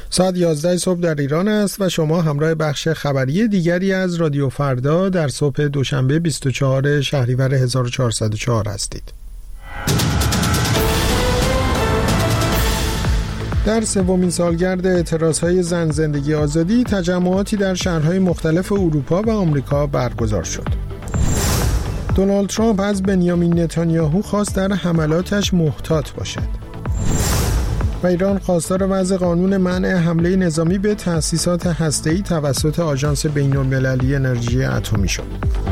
ساعت 11 صبح در ایران است و شما همراه بخش خبری دیگری از رادیو فردا در صبح دوشنبه 24 شهریور 1404 هستید. در سومین سالگرد اعتراضهای زن زندگی آزادی تجمعاتی در شهرهای مختلف اروپا و آمریکا برگزار شد. دونالد ترامپ از بنیامین نتانیاهو خواست در حملاتش محتاط باشد. و ایران خواستار وضع قانون منع حمله نظامی به تأسیسات هسته‌ای توسط آژانس بین‌المللی انرژی اتمی شد.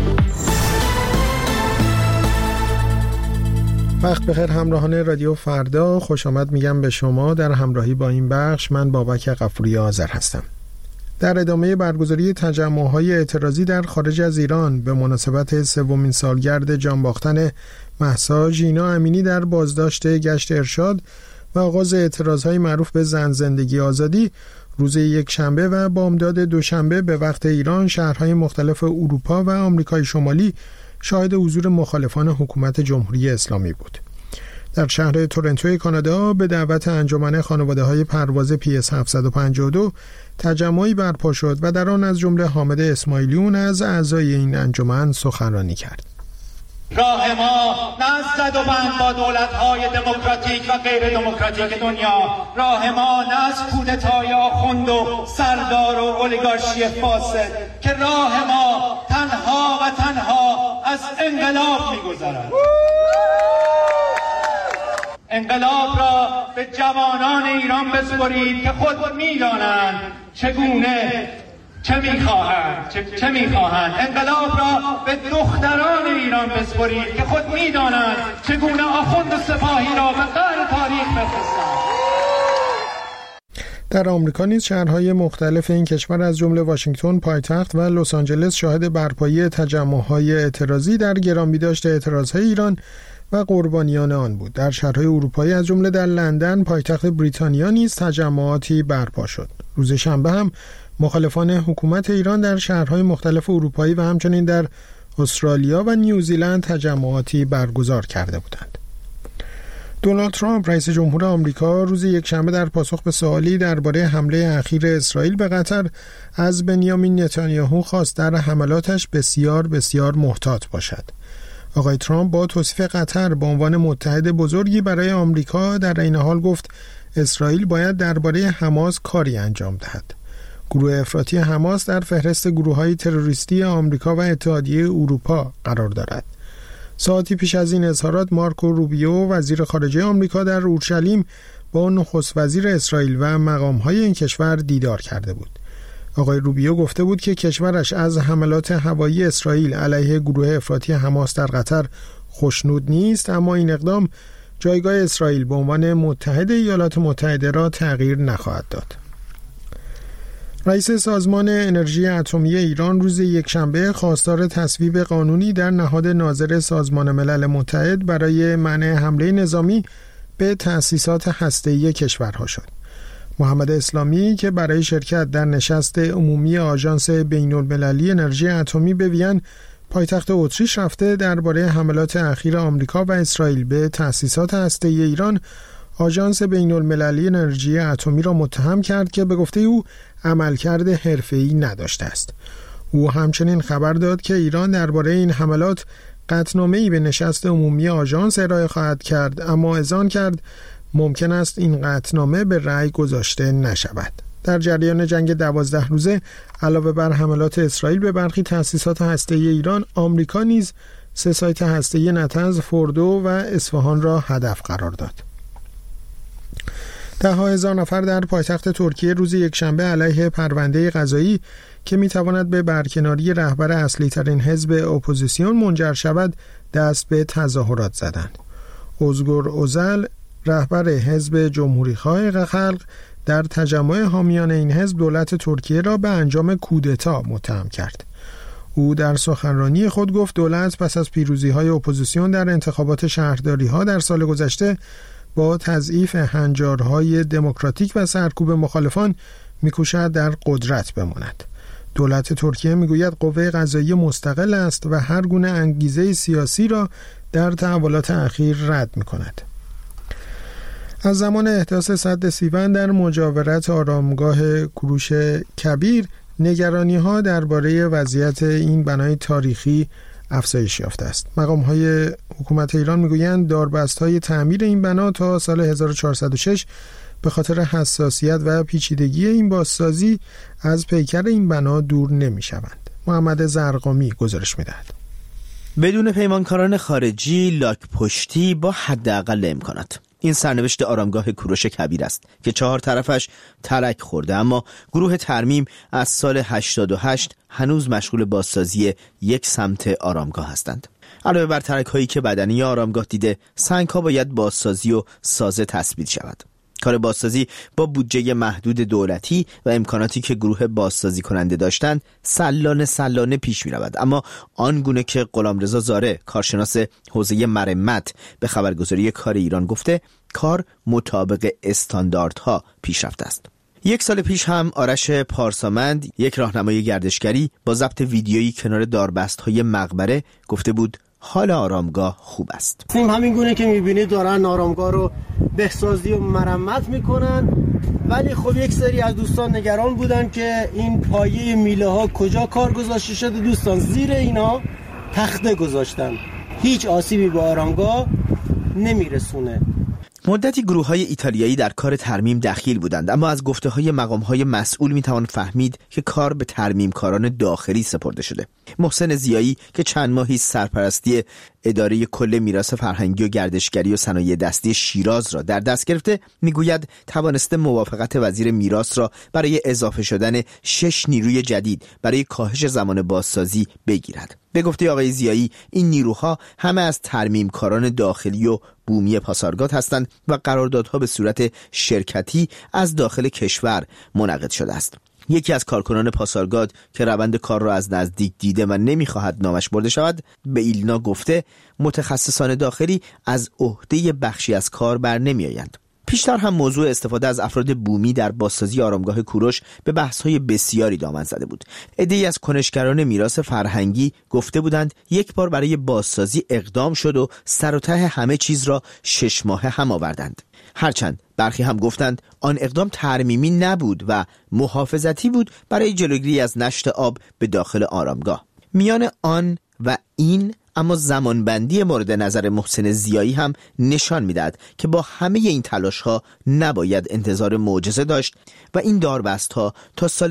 وقت بخیر همراهان رادیو فردا، خوش آمد میگم به شما در همراهی با این بخش. من بابک غفوری آذر هستم. در ادامه برگزاری تجمع‌های اعتراضی در خارج از ایران به مناسبت سومین سالگرد جانباختن مهسا ژینا امینی در بازداشت گشت ارشاد و آغاز اعتراضهای معروف به زن زندگی آزادی، روز یکشنبه و بامداد دوشنبه به وقت ایران شهرهای مختلف اروپا و آمریکای شمالی شاهد حضور مخالفان حکومت جمهوری اسلامی بود. در شهر تورنتوی کانادا به دعوت انجمن خانواده‌های پرواز PS 752 تجمعی برپا شد و در آن از جمله حامد اسماعیلیون از اعضای این انجمن سخنرانی کرد. راه ما نه از زد و بند با دولت‌های دموکراتیک و غیر دموکراتیک دنیا، راه ما نه از کودتای آخوند و سردار و اولیگارشی فاسد، که راه ما تنها و تنها از انقلاب می‌گذرد. انقلاب را به جوانان ایران بسپرید که خود می‌دانند چه میخواهند. انقلاب را به دختران ایران بسپرید که خود میدانند چگونه آخوند سپاهی را به قعر تاریخ بفرستند. در آمریکا نیز شهرهای مختلف این کشور از جمله واشنگتن پایتخت و لس آنجلس شاهد برپایی تجمع‌های اعتراضی در گرانبیداشت اعتراضهای ایران و قربانیان آن بود. در شهرهای اروپایی از جمله در لندن پایتخت بریتانیا نیز تجمعاتی برپا شد. روز شنبه هم مخالفان حکومت ایران در شهرهای مختلف اروپایی و همچنین در استرالیا و نیوزیلند تجمعاتی برگزار کرده بودند. دونالد ترامپ رئیس جمهور آمریکا روز یکشنبه در پاسخ به سوالی درباره حمله اخیر اسرائیل به قطر از بنیامین نتانیاهو خواست در حملاتش بسیار محتاط باشد. آقای ترامپ با توصیف قطر به عنوان متحد بزرگی برای آمریکا در این حال گفت اسرائیل باید درباره حماس کاری انجام دهد. گروه افراطی حماس در فهرست گروه‌های تروریستی آمریکا و اتحادیه اروپا قرار دارد. ساعتی پیش از این اظهارات مارکو روبیو وزیر خارجه آمریکا در اورشلیم با نخست وزیر اسرائیل و مقام‌های این کشور دیدار کرده بود. آقای روبیو گفته بود که کشورش از حملات هوایی اسرائیل علیه گروه افراطی حماس در قطر خوشنود نیست، اما این اقدام جایگاه اسرائیل به عنوان متحد ایالات متحده را تغییر نخواهد داد. رئیس سازمان انرژی اتمی ایران روز یکشنبه خواستار تصویب قانونی در نهاد ناظر سازمان ملل متحد برای منع حمله نظامی به تأسیسات هسته‌ای کشورها شد. محمد اسلامی که برای شرکت در نشست عمومی آژانس بین‌المللی انرژی اتمی به وین پایتخت اتریش رفته درباره حملات اخیر آمریکا و اسرائیل به تأسیسات هسته‌ای ایران آژانس بین‌المللی انرژی اتمی را متهم کرد که به گفته او عملکرد حرفه‌ای نداشته است. او همچنین خبر داد که ایران درباره این حملات قطعنامه‌ای به نشست عمومی آژانس ارائه خواهد کرد، اما اذعان کرد ممکن است این قطعنامه به رأی گذاشته نشود. در جریان جنگ 12 روزه علاوه بر حملات اسرائیل به برخی تأسیسات هسته‌ای ایران، آمریکا نیز 3 سایت هسته‌ای نطنز، فوردو و اصفهان را هدف قرار داد. ده‌ها هزار نفر در پایتخت ترکیه روز یکشنبه علیه پرونده قضایی که میتواند به برکناری رهبر اصلی ترین حزب اپوزیسیون منجر شود دست به تظاهرات زدند. özgür özel رهبر حزب جمهوری‌خواه خلق در تجمع حامیان این حزب دولت ترکیه را به انجام کودتا متهم کرد. او در سخنرانی خود گفت دولت پس از پیروزی‌های اپوزیسیون در انتخابات شهرداری‌ها در سال گذشته با تضعیف هنجارهای دموکراتیک و سرکوب مخالفان می‌کوشد در قدرت بماند. دولت ترکیه میگوید قوه قضاییه مستقل است و هر گونه انگیزه سیاسی را در تحولات اخیر رد می‌کند. از زمان احداث سد سیون در مجاورت آرامگاه کوروش کبیر نگرانی‌ها درباره وضعیت این بنای تاریخی افزایش یافته است. مقام‌های حکومت ایران میگویند داربست‌های تعمیر این بنا تا سال 1406 به خاطر حساسیت و پیچیدگی این بازسازی از پیکر این بنا دور نمی‌شوند. محمد زرقامی گزارش می‌دهد. بدون پیمانکاران خارجی لاک پشتی با حداقل امکانات. این سرنوشت آرامگاه کوروش کبیر است که 4 طرفش ترک خورده، اما گروه ترمیم از سال 88 هنوز مشغول بازسازی یک سمت آرامگاه هستند. علاوه بر ترک هایی که بدنی آرامگاه دیده، سنگ ها باید بازسازی و سازه تثبیت شود. کار بازسازی با بودجه محدود دولتی و امکاناتی که گروه بازسازی کننده داشتند سلانه پیش می رود، اما آنگونه که غلامرضا زاره کارشناس حوزه مرمت به خبرگزاری کار ایران گفته، کار مطابق استانداردها پیش رفته است. 1 سال پیش هم آرش پارسامند، یک راهنمای گردشگری، با ضبط ویدیویی کنار داربست‌های مقبره گفته بود حال آرامگاه خوب است. همین گونه که می‌بینید دارن آرامگاه رو بهسازی و مرمت میکنن، ولی خب یک سری از دوستان نگران بودن که این پایه میله ها کجا کار گذاشته شده. دوستان زیر اینا تخته گذاشتن، هیچ آسیبی به آرامگاه نمیرسونه. مدتی گروه‌های ایتالیایی در کار ترمیم دخیل بودند، اما از گفته‌های مقام‌های مسئول می‌توان فهمید که کار به ترمیمکاران داخلی سپرده شده. محسن ضیایی که چند ماهی سرپرستی اداره کل میراث فرهنگی و گردشگری و صنایع دستی شیراز را در دست گرفته، میگوید توانسته موافقت وزیر میراث را برای اضافه شدن 6 نیروی جدید برای کاهش زمان بازسازی بگیرد. به گفته آقای ضیایی، این نیروها همه از ترمیمکاران داخلی و بومی پاسارگاد هستند و قراردادها به صورت شرکتی از داخل کشور منعقد شده است. یکی از کارکنان پاسارگاد که روند کار را از نزدیک دیده و نمیخواهد نامش برده شود، به ایلنا گفته متخصصان داخلی از عهده بخشی از کار بر نمیآیند. پیشتر هم موضوع استفاده از افراد بومی در بازسازی آرامگاه کوروش به بحث‌های بسیاری دامن زده بود. عده‌ای از کنشگران میراث فرهنگی گفته بودند یک بار برای بازسازی اقدام شد و سر و ته همه چیز را 6 ماهه هم آوردند. هرچند برخی هم گفتند آن اقدام ترمیمی نبود و محافظتی بود برای جلوگیری از نشت آب به داخل آرامگاه. میان آن و این اما زمانبندی مورد نظر محسن ضیایی هم نشان میدهد که با همه این تلاش‌ها نباید انتظار معجزه داشت و این داربست‌ها تا سال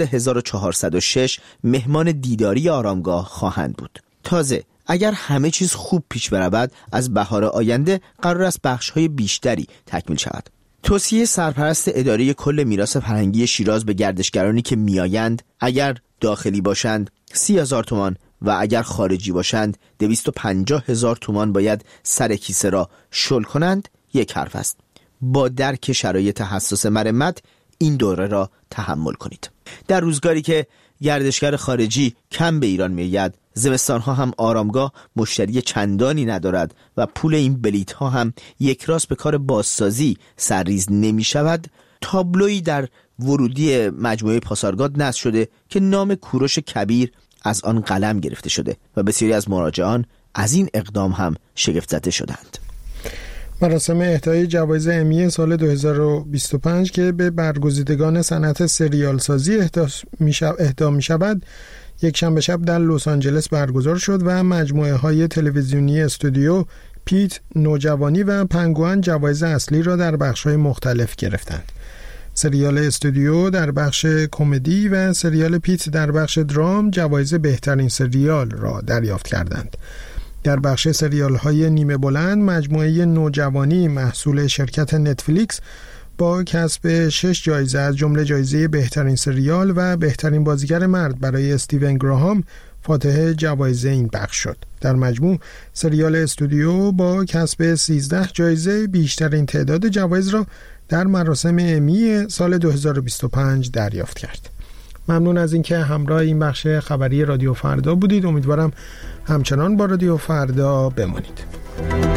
1406 مهمان دیداری آرامگاه خواهند بود. تازه اگر همه چیز خوب پیش برود، از بهار آینده قرار است بخش‌های بیشتری تکمیل شود. توصیه سرپرست اداره کل میراث فرهنگی شیراز به گردشگرانی که میآیند، اگر داخلی باشند 30,000 تومان و اگر خارجی باشند 250,000 تومان باید سر کیسه را شل کنند، یک حرف است: با درک شرایط حساس مرمت این دوره را تحمل کنید. در روزگاری که گردشگر خارجی کم به ایران میآید، زمستانها هم آرامگاه مشتری چندانی ندارد و پول این بلیط ها هم یک راست به کار بازسازی سرریز نمی شود، تابلویی در ورودی مجموعه پاسارگاد نصب شده که نام کوروش کبیر از آن قلم گرفته شده و بسیاری از مراجعان از این اقدام هم شگفت زده شدند. مراسم اهدای جوایز امی سال 2025 که به برگزیدگان صنعت سریال سازی اهدا می شود، یک شنبه شب در لس آنجلس برگزار شد و مجموعه های تلویزیونی استودیو، پیت، نوجوانی و پنگوئن جوایز اصلی را در بخش‌های مختلف گرفتند. سریال استودیو در بخش کمدی و سریال پیت در بخش درام جوایز بهترین سریال را دریافت کردند. در بخش سریال‌های نیمه بلند، مجموعه نوجوانی محصول شرکت نتفلیکس با کسب 6 جایزه از جمله جایزه بهترین سریال و بهترین بازیگر مرد برای استیون گراهام فاتح جوایز این بخش شد. در مجموع سریال استودیو با کسب 13 جایزه بیشترین تعداد جوایز را در مراسم امی سال 2025 دریافت کرد. ممنون از اینکه همراه این بخش خبری رادیو فردا بودید. امیدوارم همچنان با رادیو فردا بمانید.